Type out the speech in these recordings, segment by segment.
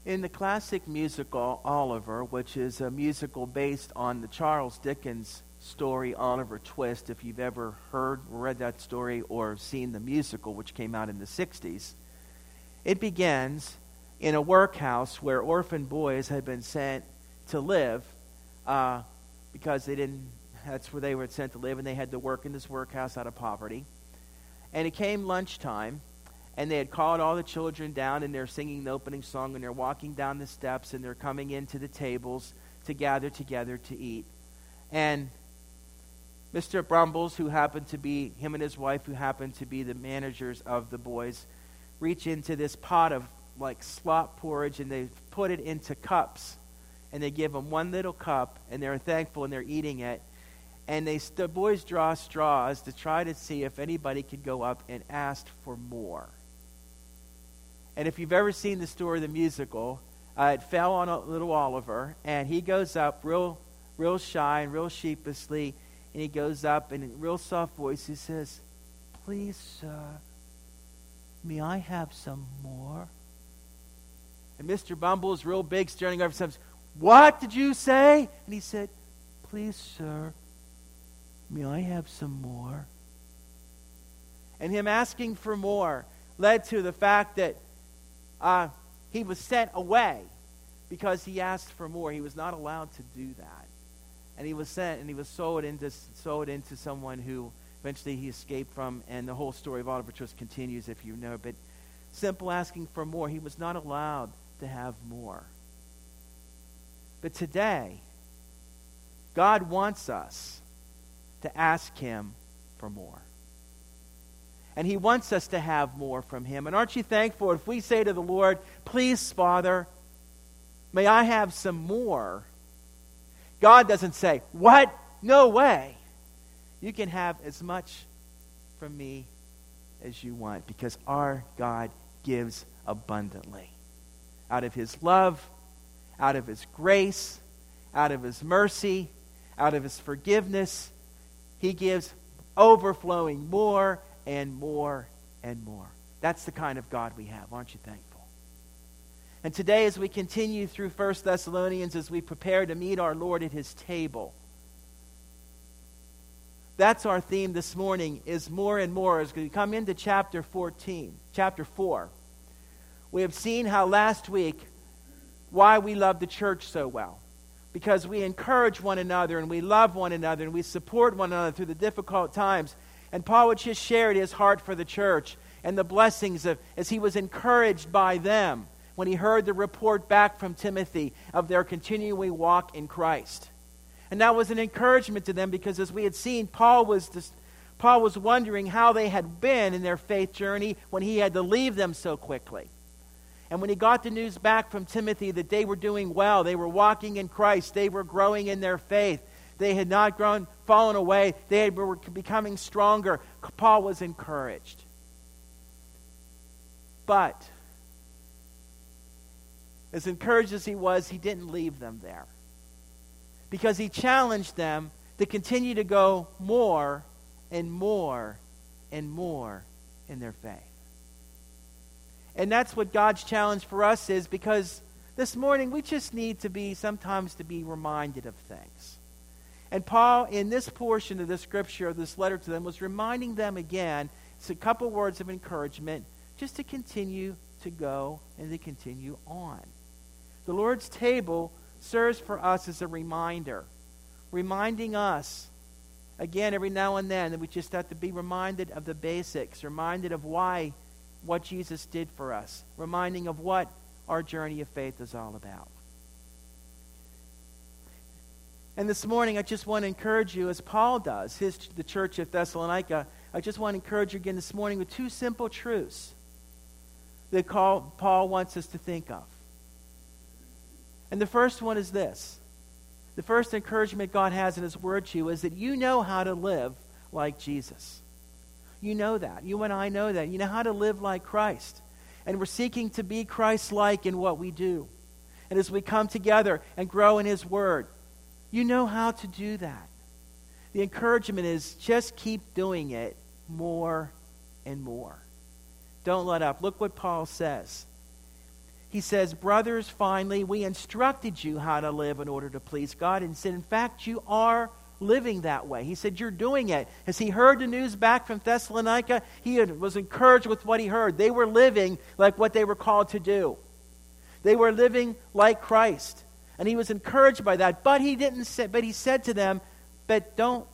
In the classic musical Oliver, which is a musical based on the Charles Dickens story Oliver Twist, if you've ever heard or read that story or seen the musical, which came out in the 60s, it begins in a workhouse where orphan boys had been sent to live because that's where they were sent to live, and they had to work in this workhouse out of poverty. And it came lunchtime, and they had called all the children down, and they're singing the opening song, and they're walking down the steps, and they're coming into the tables to gather together to eat. And Mr. Brumbles, him and his wife, who happened to be the managers of the boys, reach into this pot of like slop porridge, and they put it into cups, and they give them one little cup, and they're thankful, and they're eating it. And the boys draw straws to try to see if anybody could go up and ask for more. And if you've ever seen the story of the musical, it fell on a little Oliver, and he goes up real shy and real sheepishly, and he goes up and in a real soft voice he says, "Please, sir, may I have some more?" And Mr. Bumble is real big, staring over him, says, "What did you say?" And he said, "Please, sir, may I have some more?" And him asking for more led to the fact that he was sent away because he asked for more. He was not allowed to do that. And he was sent, and he was sold into someone who eventually he escaped from, and the whole story of Oliver Twist continues, if you know. But simple asking for more. He was not allowed to have more. But today, God wants us to ask him for more. And he wants us to have more from him. And aren't you thankful if we say to the Lord, "Please, Father, may I have some more?" God doesn't say, "What? No way. You can have as much from me as you want," because our God gives abundantly. Out of his love, out of his grace, out of his mercy, out of his forgiveness, he gives overflowing more and more and more. That's the kind of God we have. Aren't you thankful? And today, as we continue through 1 Thessalonians, as we prepare to meet our Lord at his table, that's our theme this morning, is more and more. As we come into chapter 4, we have seen how last week why we love the church so well. Because we encourage one another, and we love one another, and we support one another through the difficult times. And Paul had just shared his heart for the church and the blessings as he was encouraged by them when he heard the report back from Timothy of their continuing walk in Christ. And that was an encouragement to them, because as we had seen, Paul was wondering how they had been in their faith journey when he had to leave them so quickly. And when he got the news back from Timothy that they were doing well, they were walking in Christ, they were growing in their faith, they had not fallen away, they were becoming stronger, Paul was encouraged. But as encouraged as he was, he didn't leave them there, because he challenged them to continue to go more and more and more in their faith. And that's what God's challenge for us is, because this morning we just need sometimes to be reminded of things. And Paul, in this portion of the scripture, of this letter to them, was reminding them again, it's a couple words of encouragement, just to continue to go and to continue on. The Lord's table serves for us as a reminder, reminding us, again, every now and then, that we just have to be reminded of the basics, reminded of what Jesus did for us, reminding of what our journey of faith is all about. And this morning, I just want to encourage you, as Paul does, the church of Thessalonica, I just want to encourage you again this morning with two simple truths that Paul wants us to think of. And the first one is this. The first encouragement God has in his word to you is that you know how to live like Jesus. You know that. You and I know that. You know how to live like Christ. And we're seeking to be Christ-like in what we do. And as we come together and grow in his word, you know how to do that. The encouragement is just keep doing it more and more. Don't let up. Look what Paul says. he says, brothers, finally, we instructed you how to live in order to please God. And said, in fact, you are living that way. He said, you're doing it. As he heard the news back from Thessalonica, was encouraged with what he heard. They were living like what they were called to do. They were living like Christ. And he was encouraged by that. But he said to them, but don't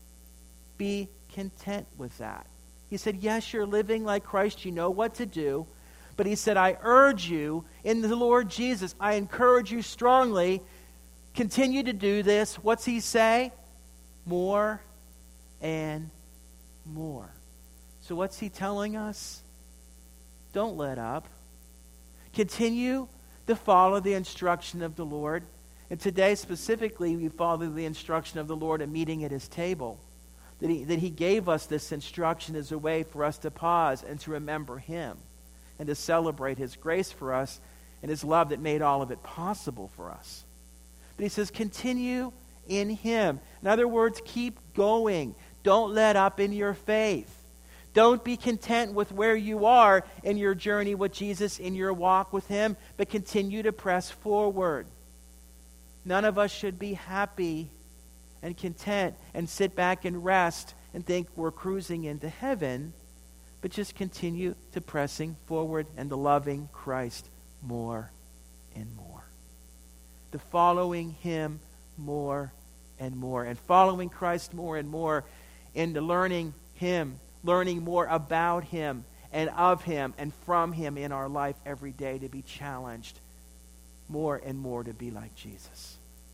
be content with that. He said, yes, you're living like Christ. You know what to do. But he said, I urge you in the Lord Jesus. I encourage you strongly. Continue to do this. What's he say? More and more. So what's he telling us? Don't let up. Continue to follow the instruction of the Lord. And today specifically, we follow the instruction of the Lord in meeting at his table. That he gave us this instruction as a way for us to pause and to remember him and to celebrate his grace for us and his love that made all of it possible for us. But he says, continue in him. In other words, keep going. Don't let up in your faith. Don't be content with where you are in your journey with Jesus, in your walk with him, but continue to press forward. None of us should be happy and content and sit back and rest and think we're cruising into heaven, but just continue to pressing forward and to loving Christ more and more. To following him more and more. And following Christ more and more into learning him, learning more about him and of him and from him in our life every day, to be challenged more and more to be like Jesus.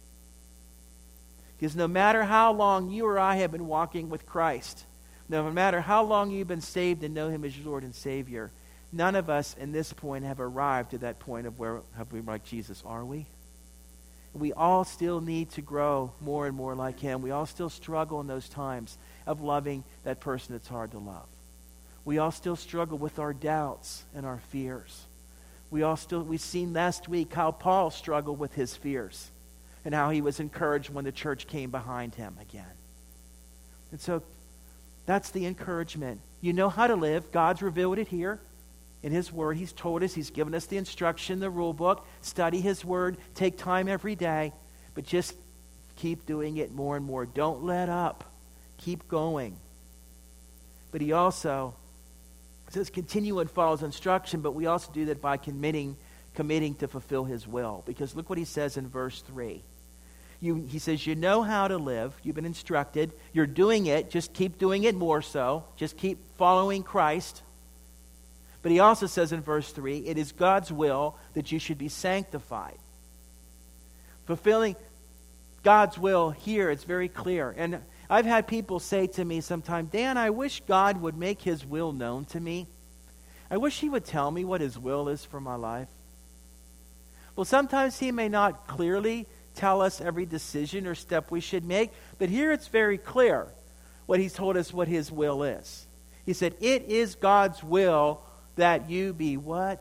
Because no matter how long you or I have been walking with Christ, no matter how long you've been saved and know him as your Lord and Savior, none of us in this point have arrived to that point of where have we like Jesus, are we? We all still need to grow more and more like him. We all still struggle in those times of loving that person that's hard to love. We all still struggle with our doubts and our fears. We've seen last week how Paul struggled with his fears and how he was encouraged when the church came behind him again. And so that's the encouragement. You know how to live. God's revealed it here in his word. He's told us. He's given us the instruction, the rule book. Study his word. Take time every day. But just keep doing it more and more. Don't let up. Keep going. But he also says continue and follow his instruction, but we also do that by committing to fulfill his will. Because look what he says in verse 3. He says, you know how to live. You've been instructed. You're doing it. Just keep doing it more so. Just keep following Christ. But he also says in verse 3, it is God's will that you should be sanctified. Fulfilling God's will here, it's very clear. And I've had people say to me sometime, Dan, I wish God would make his will known to me. I wish he would tell me what his will is for my life. Well, sometimes he may not clearly tell us every decision or step we should make, but here it's very clear what he's told us what his will is. He said, it is God's will that you be what?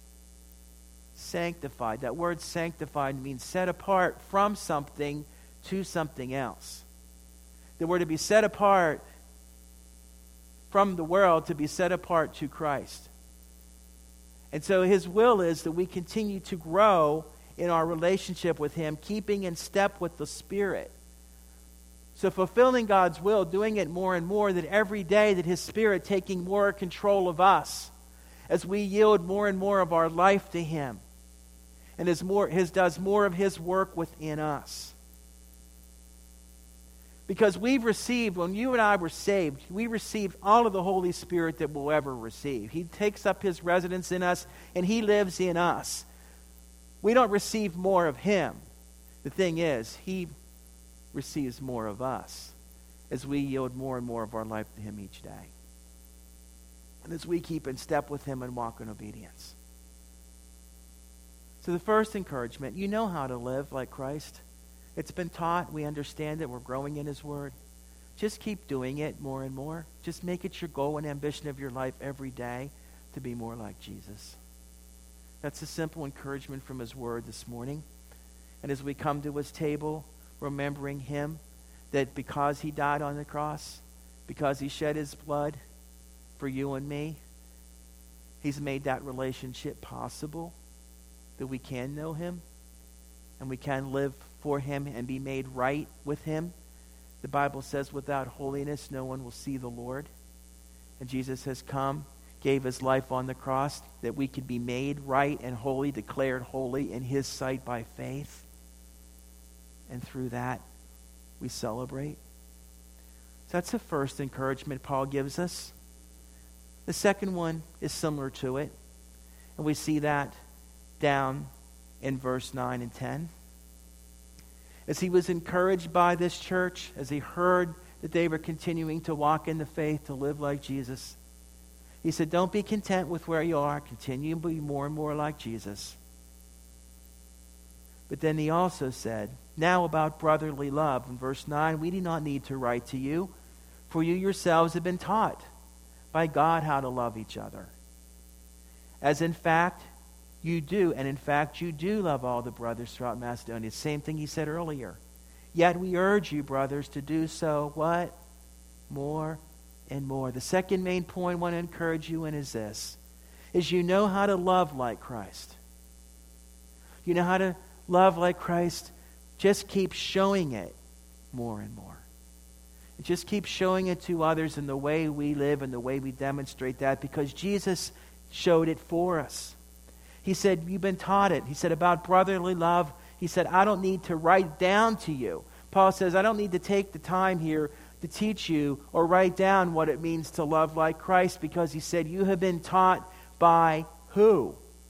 Sanctified. That word sanctified means set apart from something to something else. That we're to be set apart from the world to be set apart to Christ. And so his will is that we continue to grow in our relationship with him, keeping in step with the Spirit. So fulfilling God's will, doing it more and more, that every day that his Spirit taking more control of us as we yield more and more of our life to him, and does more of his work within us. Because we've received, when you and I were saved, we received all of the Holy Spirit that we'll ever receive. He takes up his residence in us, and he lives in us. We don't receive more of him. The thing is, he receives more of us as we yield more and more of our life to him each day. And as we keep in step with him and walk in obedience. So the first encouragement, you know how to live like Christ. It's been taught. We understand it. We're growing in his word. Just keep doing it more and more. Just make it your goal and ambition of your life every day to be more like Jesus. That's a simple encouragement from his word this morning. And as we come to his table, remembering him, that because he died on the cross, because he shed his blood for you and me, he's made that relationship possible. that we can know him and we can live for him and be made right with him. The Bible says without holiness no one will see the Lord. And Jesus has come, gave his life on the cross that we could be made right and holy, declared holy in his sight by faith. And through that, we celebrate. So that's the first encouragement Paul gives us. The second one is similar to it. And we see that down in verse 9 and 10. As he was encouraged by this church, as he heard that they were continuing to walk in the faith, to live like Jesus, he said, don't be content with where you are. Continue to be more and more like Jesus. But then he also said, now about brotherly love. In verse 9, we do not need to write to you, for you yourselves have been taught by God how to love each other. As in fact, you do, and in fact you do love all the brothers throughout Macedonia. Same thing he said earlier. Yet we urge you, brothers, to do so, what? More and more. The second main point I want to encourage you in is this, is you know how to love like Christ. You know how to love like Christ. Just keep showing it more and more. And just keep showing it to others in the way we live and the way we demonstrate that, because Jesus showed it for us. He said, you've been taught it. He said about brotherly love, he said, I don't need to write down to you. Paul says, I don't need to take the time here to teach you or write down what it means to love like Christ, because he said, you have been taught by who?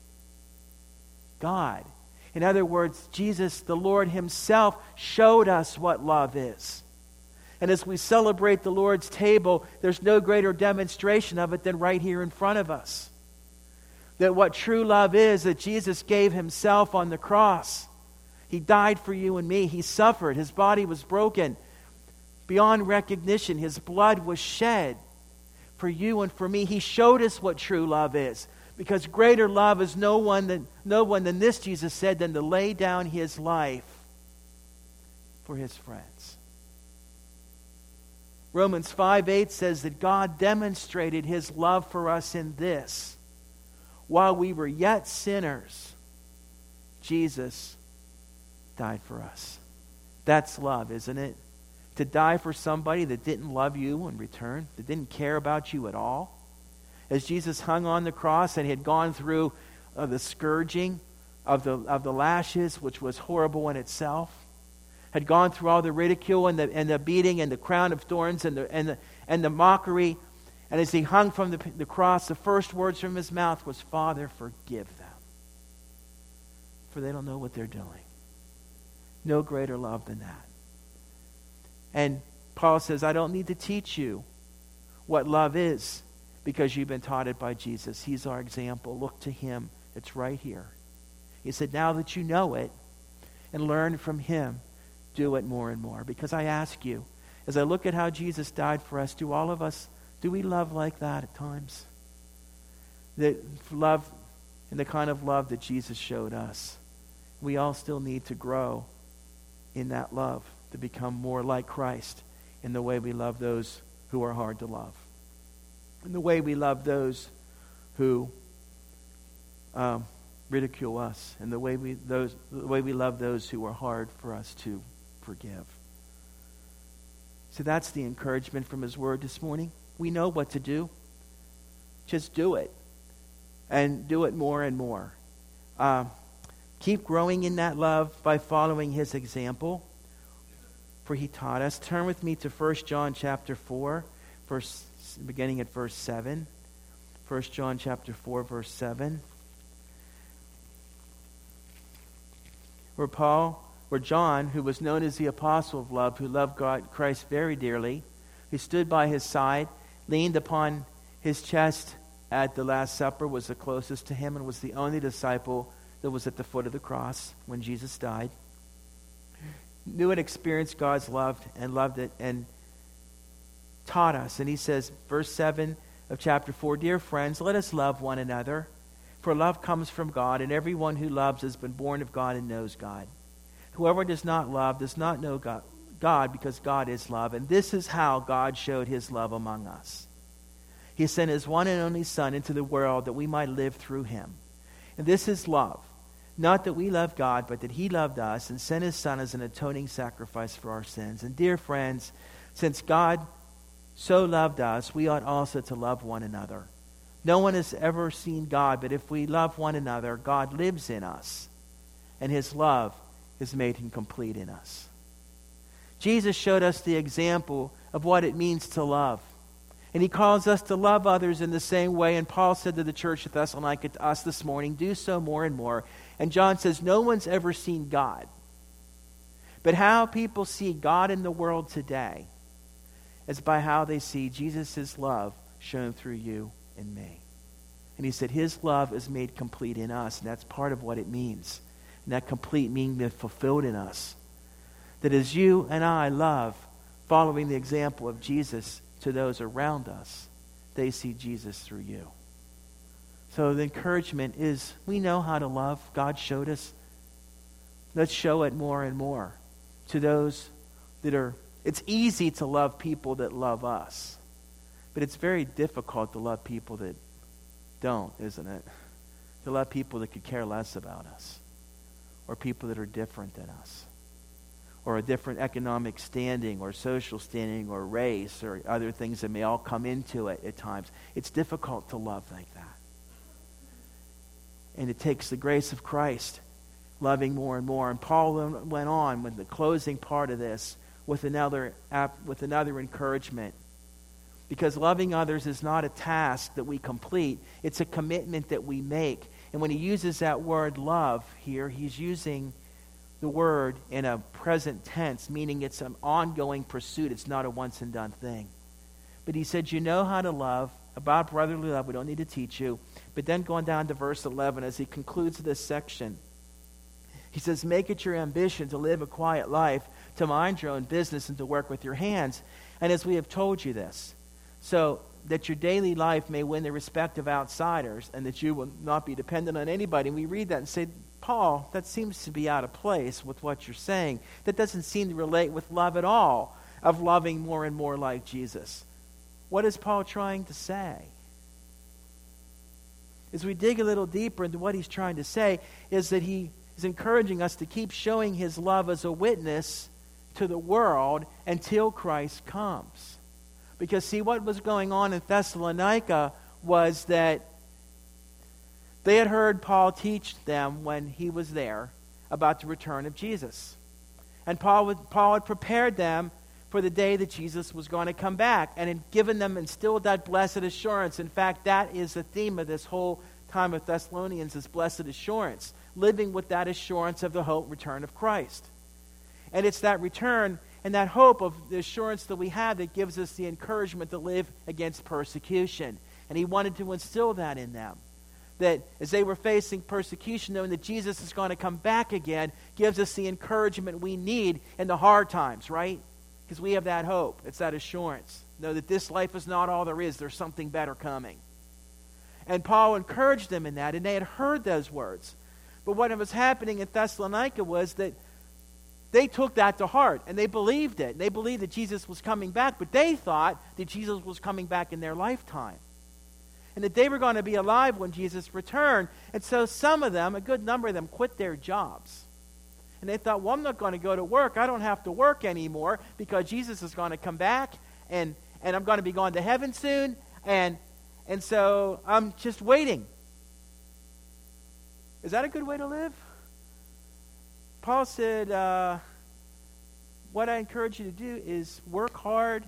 God. In other words, Jesus, the Lord himself, showed us what love is. And as we celebrate the Lord's table, there's no greater demonstration of it than right here in front of us. That what true love is, that Jesus gave himself on the cross. He died for you and me. He suffered. His body was broken beyond recognition. His blood was shed for you and for me. He showed us what true love is. Because greater love is no one than this, Jesus said, than to lay down his life for his friends. Romans 5:8 says that God demonstrated his love for us in this. While we were yet sinners, Jesus died for us. That's love, isn't it? To die for somebody that didn't love you in return, that didn't care about you at all. As Jesus hung on the cross and he had gone through the scourging of the lashes, which was horrible in itself, had gone through all the ridicule and the beating and the crown of thorns and the mockery, and as he hung from the cross, the first words from his mouth was, Father, forgive them, for they don't know what they're doing. No greater love than that. And Paul says, I don't need to teach you what love is, because you've been taught it by Jesus. He's our example. Look to him. It's right here. He said, now that you know it and learn from him, do it more and more. Because I ask you, as I look at how Jesus died for us, do we love like that at times? The love and the kind of love that Jesus showed us. We all still need to grow in that love to become more like Christ in the way we love those who are hard to love. In the way we love those who ridicule us, and the way we love those who are hard for us to forgive. So that's the encouragement from his word this morning. We know what to do. Just do it. And do it more and more. Keep growing in that love by following his example, for he taught us. Turn with me to 1 John chapter 4, beginning at verse 7. 1 John chapter 4, verse 7. Where John, who was known as the apostle of love, who loved Christ very dearly, who stood by his side, leaned upon his chest at the Last Supper, was the closest to him and was the only disciple that was at the foot of the cross when Jesus died, knew and experienced God's love and loved it and taught us. And he says, verse 7 of chapter 4, Dear friends, let us love one another, for love comes from God, and everyone who loves has been born of God and knows God. Whoever does not love does not know God, because God is love. And this is how God showed his love among us. He sent his one and only Son into the world that we might live through him. And this is love, Not that we love God, but that he loved us and sent his Son as an atoning sacrifice for our sins. And dear friends, since God so loved us, we ought also to love one another. No one has ever seen God, but if we love one another, God lives in us, and his love is made him complete in us. Jesus showed us the example of what it means to love. And he calls us to love others in the same way. And Paul said to the church at Thessalonica, to us this morning, do so more and more. And John says, no one's ever seen God. But how people see God in the world today is by how they see Jesus' love shown through you and me. And he said his love is made complete in us. And that's part of what it means. And that complete meaning fulfilled in us. That as you and I love following the example of Jesus to those around us, they see Jesus through you. So the encouragement is, we know how to love. God showed us. Let's show it more and more to those that are... It's easy to love people that love us. But it's very difficult to love people that don't, isn't it? To love people that could care less about us. Or people that are different than us. Or a different economic standing, or social standing, or race, or other things that may all come into it at times. It's difficult to love like that. And it takes the grace of Christ, loving more and more. And Paul went on with the closing part of this with another encouragement. Because loving others is not a task that we complete. It's a commitment that we make. And when he uses that word love here, he's using the word in a present tense, meaning it's an ongoing pursuit. It's not a once and done thing. But he said, you know how to love, about brotherly love. We don't need to teach you. But then going down to verse 11, as he concludes this section, he says, make it your ambition to live a quiet life, to mind your own business, and to work with your hands. And as we have told you this, so that your daily life may win the respect of outsiders, and that you will not be dependent on anybody. And we read that and say, Paul, that seems to be out of place with what you're saying. That doesn't seem to relate with love at all, of loving more and more like Jesus. What is Paul trying to say? As we dig a little deeper into what he's trying to say, is that he is encouraging us to keep showing his love as a witness to the world until Christ comes. Because see, what was going on in Thessalonica was that they had heard Paul teach them when he was there about the return of Jesus. And Paul had prepared them for the day that Jesus was going to come back, and had given them, instilled that blessed assurance. In fact, that is the theme of this whole time of Thessalonians, is blessed assurance. Living with that assurance of the hope return of Christ. And it's that return and that hope of the assurance that we have that gives us the encouragement to live against persecution. And he wanted to instill that in them. That as they were facing persecution, knowing that Jesus is going to come back again, gives us the encouragement we need in the hard times, right? Because we have that hope. It's that assurance. Know that this life is not all there is. There's something better coming. And Paul encouraged them in that, and they had heard those words. But what was happening in Thessalonica was that they took that to heart, and they believed it. They believed that Jesus was coming back, but they thought that Jesus was coming back in their lifetime. And that they were going to be alive when Jesus returned. And so some of them, a good number of them, quit their jobs. And they thought, well, I'm not going to go to work. I don't have to work anymore because Jesus is going to come back, and I'm going to be going to heaven soon. And so I'm just waiting. Is that a good way to live? Paul said, what I encourage you to do is work hard.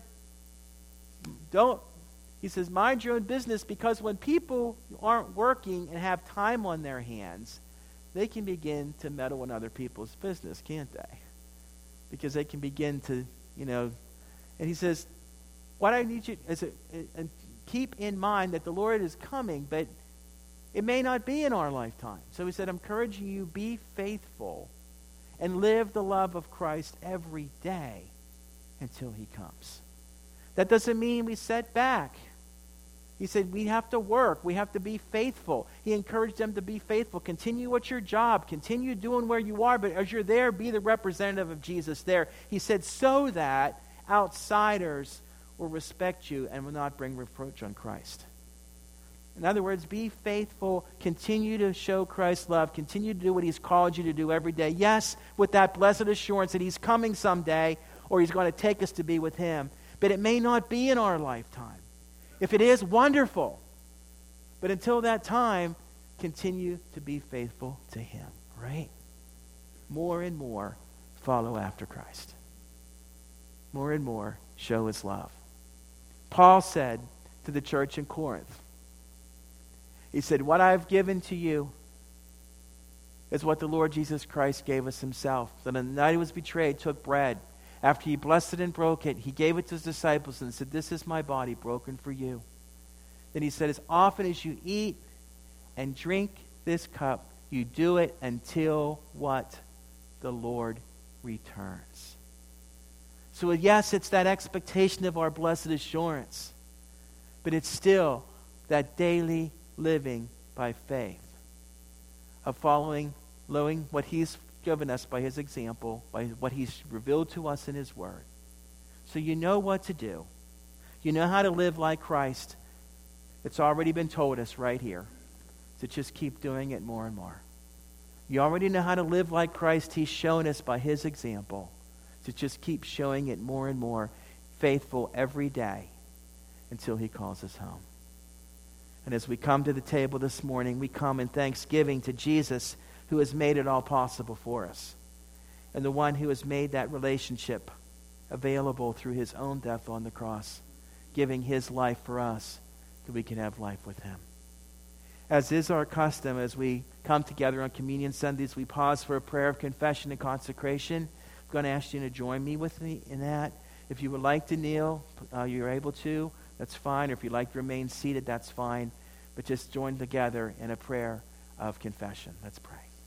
He says, mind your own business, because when people aren't working and have time on their hands, they can begin to meddle in other people's business, can't they? Because they can begin to, and he says, what I need you is and keep in mind that the Lord is coming, but it may not be in our lifetime. So he said, I'm encouraging you, be faithful and live the love of Christ every day until he comes. That doesn't mean we sit back. He said we have to work. We have to be faithful. He encouraged them to be faithful. Continue at your job. Continue doing where you are. But as you're there, be the representative of Jesus there. He said so that outsiders will respect you and will not bring reproach on Christ. In other words, be faithful. Continue to show Christ's love. Continue to do what he's called you to do every day. Yes, with that blessed assurance that he's coming someday, or he's going to take us to be with him. But it may not be in our lifetime. If it is, wonderful. But until that time, continue to be faithful to him, right? More and more, follow after Christ. More and more, show his love. Paul said to the church in Corinth, he said, what I've given to you is what the Lord Jesus Christ gave us himself. That on the night he was betrayed, took bread. After he blessed it and broke it, he gave it to his disciples and said, this is my body broken for you. Then he said, as often as you eat and drink this cup, you do it until what? The Lord returns. So yes, it's that expectation of our blessed assurance, but it's still that daily living by faith, of following what he's given us by his example, by what he's revealed to us in his word. So you know what to do. You know how to live like Christ. It's already been told us right here. To just keep doing it more and more. You already know how to live like Christ. He's shown us by his example. To just keep showing it more and more, faithful every day until he calls us home. And as we come to the table this morning, we come in thanksgiving to Jesus, who has made it all possible for us. And the one who has made that relationship available through his own death on the cross, giving his life for us, that we can have life with him. As is our custom, as we come together on Communion Sundays, we pause for a prayer of confession and consecration. I'm going to ask you to join me with me in that. If you would like to kneel, you're able to. That's fine. Or if you'd like to remain seated, that's fine. But just join together in a prayer of confession. Let's pray.